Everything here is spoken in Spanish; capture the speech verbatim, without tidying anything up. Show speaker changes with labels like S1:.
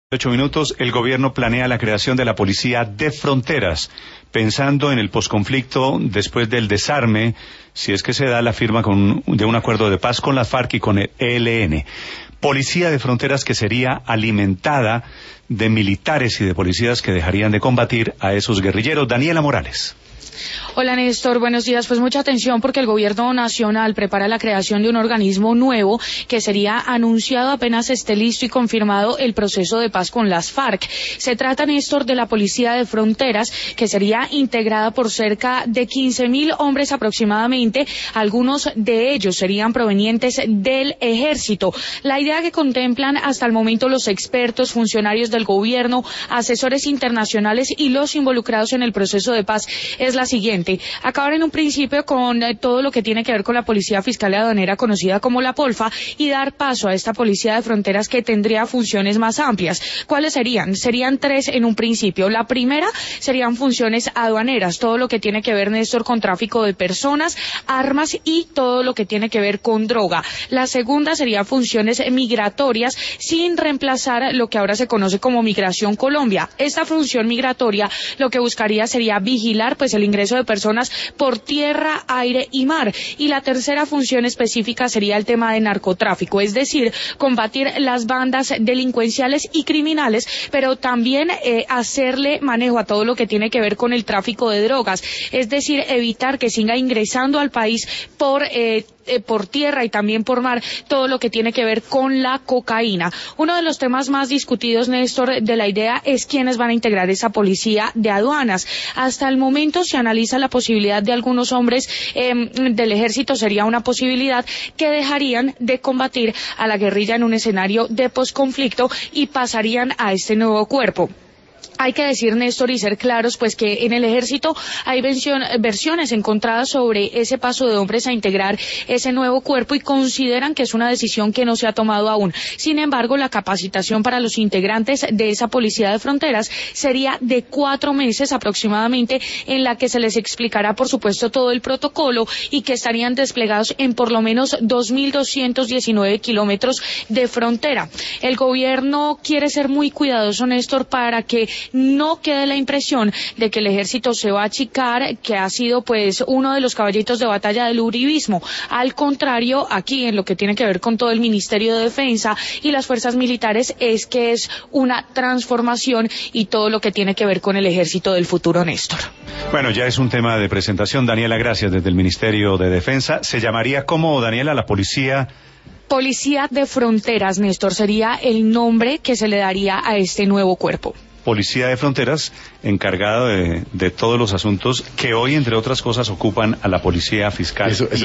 S1: Ocho minutos, el gobierno planea la creación de la Policía de Fronteras, pensando en el posconflicto después del desarme, si es que se da la firma con, de un acuerdo de paz con las FARC y con el E L N. Policía de Fronteras que sería alimentada de militares y de policías que dejarían de combatir a esos guerrilleros. Daniela Morales.
S2: Hola Néstor, buenos días. Pues mucha atención porque el gobierno nacional prepara la creación de un organismo nuevo que sería anunciado apenas esté listo y confirmado el proceso de paz con las FARC. Se trata, Néstor, de la Policía de Fronteras, que sería integrada por cerca de quince mil hombres aproximadamente. Algunos de ellos serían provenientes del Ejército. La idea que contemplan hasta el momento los expertos, funcionarios del gobierno, asesores internacionales y los involucrados en el proceso de paz es la siguiente: acabar en un principio con eh, todo lo que tiene que ver con la Policía Fiscal y Aduanera, conocida como la Polfa, y dar paso a esta Policía de Fronteras que tendría funciones más amplias. ¿Cuáles serían? Serían tres en un principio. La primera serían funciones aduaneras, todo lo que tiene que ver, Néstor, con tráfico de personas, armas y todo lo que tiene que ver con droga. La segunda sería funciones migratorias, sin reemplazar lo que ahora se conoce como Migración Colombia. Esta función migratoria lo que buscaría sería vigilar pues el ingreso de personas por tierra, aire y mar. Y la tercera función específica sería el tema de narcotráfico, es decir, combatir las bandas delincuenciales y criminales, pero también eh, hacerle manejo a todo lo que tiene que ver con el tráfico de drogas, es decir, evitar que siga ingresando al país por eh, eh, por tierra y también por mar todo lo que tiene que ver con la cocaína. Uno de los temas más discutidos, Néstor, de la idea es quiénes van a integrar esa policía de aduanas. Hasta el momento se analiza la posibilidad de algunos hombres eh, del ejército, sería una posibilidad, que dejarían de combatir a la guerrilla en un escenario de posconflicto y pasarían a este nuevo cuerpo. Hay que decir, Néstor, y ser claros, pues que en el Ejército hay versión, versiones encontradas sobre ese paso de hombres a integrar ese nuevo cuerpo y consideran que es una decisión que no se ha tomado aún. Sin embargo, la capacitación para los integrantes de esa Policía de Fronteras sería de cuatro meses aproximadamente, en la que se les explicará, por supuesto, todo el protocolo y que estarían desplegados en por lo menos dos mil doscientos diecinueve kilómetros de frontera. El gobierno quiere ser muy cuidadoso, Néstor, para que no quede la impresión de que el ejército se va a achicar, que ha sido pues uno de los caballitos de batalla del uribismo. Al contrario, aquí en lo que tiene que ver con todo el Ministerio de Defensa y las fuerzas militares es que es una transformación y todo lo que tiene que ver con el ejército del futuro, Néstor.
S1: Bueno, ya es un tema de presentación. Daniela, gracias, desde el Ministerio de Defensa. ¿Se llamaría cómo, Daniela, la policía?
S2: Policía de Fronteras, Néstor, sería el nombre que se le daría a este nuevo cuerpo.
S1: Policía de Fronteras, encargada de, de todos los asuntos que hoy, entre otras cosas, ocupan a la Policía Fiscal. Eso, eso